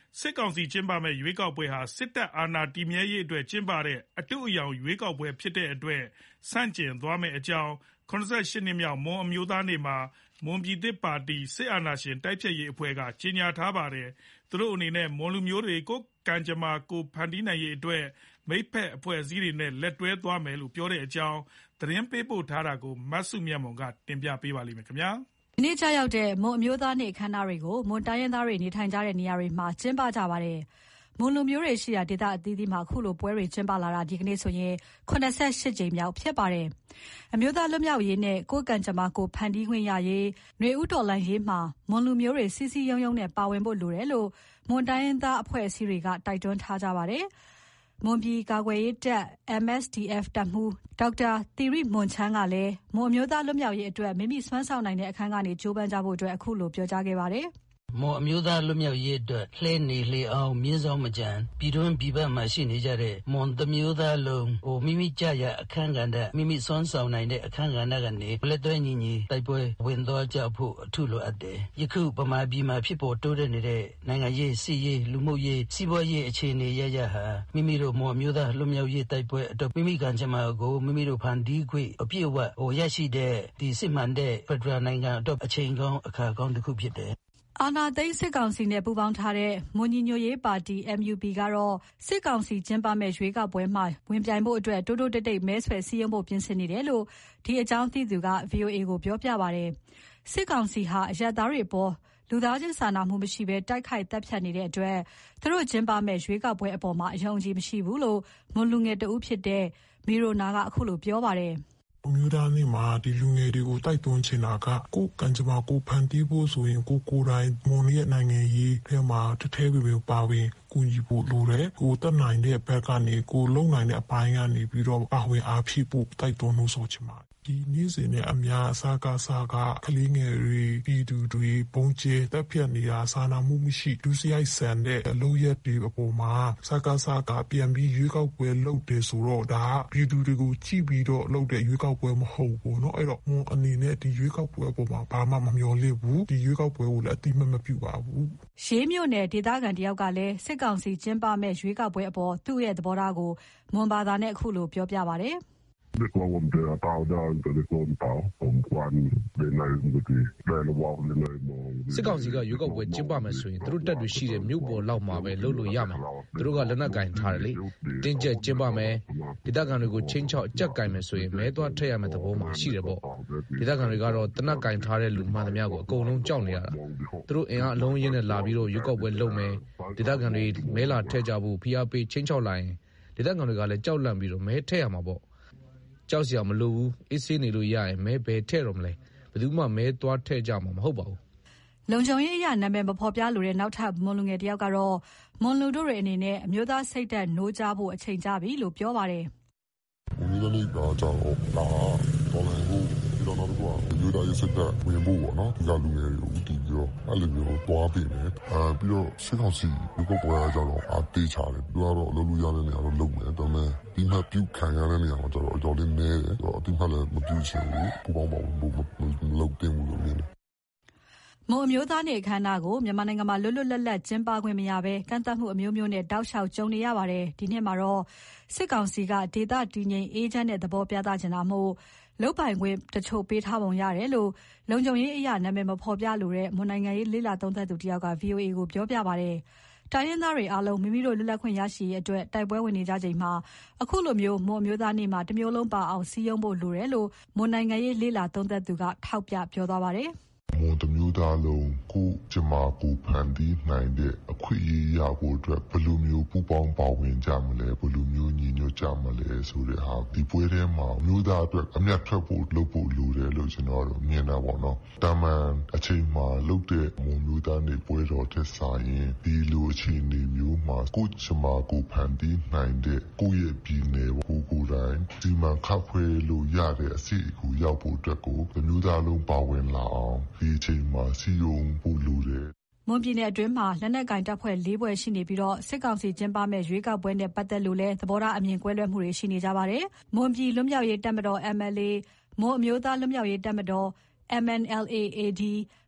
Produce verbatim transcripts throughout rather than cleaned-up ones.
စစ်ကောင်စီကျင်းပမဲ့ရွေးကောက်ပွဲဟာစစ်တပ်အာဏာတည်မြဲရေးအတွက်ကျင်းပတဲ့အတုအယောင်ရွေးကောက်ပွဲဖြစ်တဲ့အတွက်ဆန့်ကျင်သွားမယ့်အကြောင်း၇၈နှစ်မြောက်မွန်အမျိုးသားနေ့မှာမွန်ပြည်သစ်ပါတီစစ်အာဏာရှင်တိုက်ဖျက်ရေးအဖွဲ့ကကြေညာထားပါတယ်။သူတို့အနေနဲ့မွန်လူမျိုးတွေကိုယ်ကံကြမ္မာကိုယ်ဖန်တီးနိုင်ရေးအတွက်မိတ်ဖက်အဖွဲ့အစည်းတွေနဲ့လက်တွဲသွားမယ်လို့ပြောတဲ့အကြောင်းသတင်းပေးပို့ထားတာကိုမဆုမြတ်မွန်ကတင်ပြပေးပါလိမ့်မယ်ခင်ဗျာ။ဒီနေ့ကျရောက်တဲ့မွန်အမျိုးသားနေ့အခမ်းအနားတွေကိုမွန်တိုင်းရင်းသားတွေနေထိုင်ကြတဲ့နေရာတွေမှာကျင်းပကြပါတယ်။မွန်လူမျိုးတွေရှိရာဒေသအသီးသီးမှာခုလိုပွဲတွေကျင်းပလာတာဒီကနေ့ဆိုရင်၇၈ကြိမ်မြောက်ဖြစ်ပါတယ်။အမျိုးသားလွတ်မြောက်ရေးနဲ့ကိုယ်ကံကြမ္မာကိုဖန်တီးခွင့်ရရေးຫນွေဥတော်လှန်ရေးမှာမွန်လူမျိုးတွေစီစီယုံယုံနဲ့ပါဝင်ဖို့လိုတယ်လို့မွန်တိုင်းရင်းသားအဖွဲ့အစည်းတွေကတိုက်တွန်းထားကြပါတယ်။မွန်ပြည်ကာကွယ်ရေးတပ် M S D F တပ်မှူးဒေါက်တာသီရိမွန်ချမ်းကလည်းမွန်အမျိုးသားလွတ်မြောက်ရေးအတွက်မိမိစွမ်းဆောင်နိုင်တဲ့အခန်းကနေကြိုးပမ်းကြဖို့အတွက်အခုလိုပြောကြားခဲ့ပါတယ်။မွန်အမျိုးသားလွတ်မြောက်ရေးအတွက်လှဲနေလှအောင်မြင်းဆောင်မကြံပြည်တွင်းပြည်ပမှာရှိနေကြတဲ့မွန်တမျိုးသားလုံးဟိုမိမိကြရအခန်းကဏ္ဍမိမိစွမ်းဆောင်နိုင်တဲ့အခန်းကဏ္ဍကနေလက်သွဲညီညီတိုက်ပွဲဝင်သွားကြဖို့အထုလိုအပ်တယ်။ယခုဗမာပြည်မှာဖြစ်ပေါ်တိုးတက်နေတဲ့နိုင်ငံရေးစီးရေးလူမှုရေးစီးပွားရေးအခြေအနေရရဟာမိမိတို့မွန်အမျိုးသားလွတ်မြောက်ရေးတိုက်ပွဲအတွက်မိမိကံကြမ္မာကိုမိမိတို့ဖန်တီးခွင့်အပြည့်အဝဟိုရရှိတဲ့ဒီစစ်မှန်တဲ့ဖက်ဒရယ်နိုင်ငံအတွက်အချိန်ကောင်းအခါကောင်းတစ်ခုဖြစ်တယ်။အာဏာသိမ်းစစ်ကောင်စီနဲ့ပူးပေါင်းထားတဲ့မွန်ညီညွတ်ရေးပါတီ M U P ကတော့စစ်ကောင်စီကျင်းပမဲ့ရွေးကောက်ပွဲမှာဝင်ပြိုင်ဖို့အတွက်တိုးတိုးတိတ်တိတ်မဲဆွယ်စည်းရုံးဖို့ပြင်ဆင်နေတယ်လို့ဒီအကြောင်းသိသူက V O A ကိုပြောပြပါတယ်။စစ်ကောင်စီဟာအရပ်သားတွေအပေါ်လူသားချင်းစာနာမှုမရှိဘဲတိုက်ခိုက်တပ်ဖြတ်နေတဲ့အတွက်သူတို့ကျင်းပမဲ့ရွေးကောက်ပွဲအပေါ်မှာအယုံကြည်မရှိဘူးလို့မွန်လူငယ်တဦးဖြစ်တဲ့မီရိုနာကအခုလိုပြောပါတယ်။အမျိုးသားနေ့မှာဒီလူငယ်တွေကိုတိုက်တွန်းချင်တာကကိုယ်ကံကြမ္မာကိုဖန်တီးဖို့ဆိုရင်ကိုကိုယ်တိုင်မွန်ရဲ့နိုင်ငံရေးထဲမှာတထဲပဲပဲပါဝင်ကူညီဖို့လိုတယ်ကိုတက်နိုင်တဲ့ဘက်ကနေကိုလုံနိုင်တဲ့အပိုင်းကနေပြီးတော့ပါဝင်အားဖြည့်ဖို့တိုက်တွန်းလို့ဆိုချင်ပါတယ်ဒီနေ့စဉ်နဲ့အများအစားကစားကကလေးငယ်တွေပြည်သူတွေပုံကျဲတက်ဖြတ်နေတာစာနာမှုမရှိဒုစရိုက်ဆန်တဲ့အလုပ်ရက်တွေအပေါ်မှာစားကစားကပြန်ပြီးရွေးကောက်ပွဲလုပ်တယ်ဆိုတော့ဒါပြည်သူတွေကိုကြည့်ပြီးတော့လုပ်တဲ့ရွေးကောက်ပွဲမဟုတ်ဘူးเนาะအဲ့တော့အနေနဲ့ဒီရွေးကောက်ပွဲအပေါ်မှာဘာမှမမျှော်လင့်ဘူးဒီရွေးကောက်ပွဲကိုလည်းအတိမမပြုပါဘူးရေးမြို့နယ်ဒေသခံတယောက်ကလည်းစစ်ကောင်စီကျင်းပမဲ့ရွေးကောက်ပွဲအပေါ်သူ့ရဲ့သဘောထားကိုမွန်ဘာသာနဲ့အခုလိုပြောပြပါတယ်ဒီကောင်ဝမ်တဲ့တောက်ဒါတဲ့ကောင်တောက်ပုံကွမ်ဒေနိုင်ဒီဘယ်လိုဝါလဲမေစစ်ကောင်စီကရွေးကောက်ပွဲကျင်းပမယ်ဆိုရင်သူတို့တက်တွေရှိတဲ့မြို့ပေါ်လောက်မှာပဲလုပ်လို့ရမယ်သူတို့ကလက်နက်ကင်ထားတယ်လေတင်းကျပ်ကျင်းပမယ်ဒေသခံတွေကိုချင်းချောက်ကြက်ကင်မယ်ဆိုရင်မဲသွားထည့်ရမယ့်သဘောမှရှိတယ်ပေါ့ဒေသခံတွေကတော့တနက်ကင်ထားတဲ့လူမှန်သမျှကိုအကုန်လုံးကြောက်နေရတာသူတို့အင်အားအလုံးရင်းနဲ့လာပြီးတော့ရွေးကောက်ပွဲလုပ်မယ်ဒေသခံတွေမဲလာထည့်ကြဖို့ဖိအားပေးချင်းချောက်လာရင်ဒေသခံတွေကလည်းကြောက်လန့်ပြီးတော့မဲထည့်ရမှာပေါ့ကြောက်စရာမလိုဘူးအေးဆေးနေလို့ရရင်မဲဘယ်ထည့်တော့မလဲဘယ်သူမှမဲသွားထည့်ကြမှာမဟုတ်ပါဘူးလုံခြုံရေးအရာနာမည်မဖော်ပြလိုတဲ့နောက်ထပ်မွန်လူငယ်တယောက်ကတော့မွန်လူတို့တွေအနေနဲ့အမျိုးသားစိတ်ဓာတ်နိုးကြဖို့အချိန်ကြပြီလို့ပြောပါတယ်အမျိုးသားလေးပါကြောင်းလာတော်လည်းဟိုဒီတော့တော့ကအမျိုးသားရေးစိတ်ဓာတ်ဝင်ဖို့ပေါ့နော်ဒီကလူငယ်တွေကိုဦးတည်ပြီးတော့အဲ့လိုမျိုးတွားပေးတယ်အဲပြီးတော့စစ်ကောင်စီဒီကောပွဲအကြောင်းအားပေးချတယ်သူကတော့အလုပ်လုပ်ရတဲ့နေရာတော့လုပ်မယ်ဒါပေမဲ့ဒီမှာပြုခံရတဲ့နေရာမှာကျတော့အတော်လေးနည်းတယ်တော့အတိမလည်းမပြုချင်ဘူးပူပေါင်းပါဘူးမလုပ်တင်ဘူးလို့မြင်တယ်မွန်အမျိုးသားနေ့အခမ်းအနားကိုမြန်မာနိုင်ငံမှာလွတ်လွတ်လပ်လပ်ကျင်းပခွင့်မရဘဲကန့်သတ်မှုအမျိုးမျိုးနဲ့တောက်လျှောက်ကြုံနေရပါတယ်ဒီနှစ်မှာတော့စစ်ကောင်စီကဒေသတည်ငြိမ်အေးချမ်းတဲ့သဘောပြသချင်တာမို့လုတ်ပိုင်ခွင့်တချို့ပေးထားပုံရတယ်လို့လုံခြုံရေးအရာနာမည်မဖော်ပြလိုတဲ့မွန်နိုင်ငံရေးလေးလာသုံးသပ်သူတယောက်က V O A ကိုပြောပြပါတယ်တိုင်းရင်းသားတွေအားလုံးမိမိတို့လွတ်လပ်ခွင့်ရရှိရေးအတွက်တိုက်ပွဲဝင်နေကြချိန်မှာအခုလိုမျိုးမွန်မျိုးသားနေ့မှာတမျိုးလုံးပါအောင်စီးရုံးဖို့လိုတယ်လို့မွန်နိုင်ငံရေးလေးလာသုံးသပ်သူကထောက်ပြပြောသွားပါတယ်မွန်တမျိုးသားလုံးကိုကျမကိုဖန်တီးနိုင်တဲ့အခွင့်အရေးရဖို့အတွက်ဘယ်လိုမျိုးပူပေါင်းပါဝင်ကြမလဲဘယ်လိုမျိုးညီညွတ်ကြမလဲဆိုတဲ့ဟာဒီပွဲထဲမှာမျိုးသားအတွက်အမျက်ထွက်ဖို့လုပ်ဖို့လိုတယ်လို့ကျွန်တော်တို့မြင်တာပေါ့နော်တာမန်အချိန်မှာလုပ်တဲ့မွန်မျိုးသားနေပွဲတော်ထက်စာရင်ဒီလိုအချိန်နေမျိုးမှာကိုကျမကိုဖန်တီးနိုင်တဲ့ကိုရဲ့ပြည်နယ်ကိုကိုယ်တိုင်ဒီမှာခတ်ဖွဲလို့ရတဲ့အစီအကူရောက်ဖို့အတွက်ကိုမျိုးသားလုံးပါဝင်လာအောင်ဒီအချိန်မှာစီယုံပို့လို့တယ်မွန်ပြည်နယ်အတွင်းမှာလက်နက်ကင်တပ်ဖွဲ့၄ဘွဲ့ရှိနေပြီးတော့စစ်ကောင်စီကျင်းပမဲ့ရွေးကောက်ပွဲနဲ့ပတ်သက်လို့လည်းသဘောထားအမြင်ကွဲလွဲမှုတွေရှိနေကြပါတယ်။မွန်ပြည်လွတ်မြောက်ရေးတပ်မတော် M L A မွန်အမျိုးသားလွတ်မြောက်ရေးတပ်မတော် M N L A A D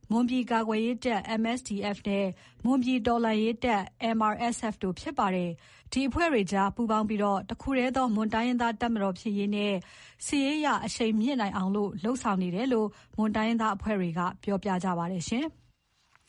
မွန်ပြည်ကာကွယ်ရေးတပ် M S D F နဲ့မွန်ပြည်တော်လှန်ရေးတပ် M R S F တို့ဖြစ်ပါတယ်။ ဒီအဖွဲ့တွေကြားပူးပေါင်းပြီးတခုတည်းသောမွန်တိုင်းရင်းသားတပ်မတော်ဖြစ်ရေးနဲ့စစ်ရေးအရအရှိန်မြင့်နိုင်အောင်လုပ်ဆောင်နေတယ်လို့မွန်တိုင်းရင်းသားအဖွဲ့တွေကပြောပြကြပါတယ်ရှင်။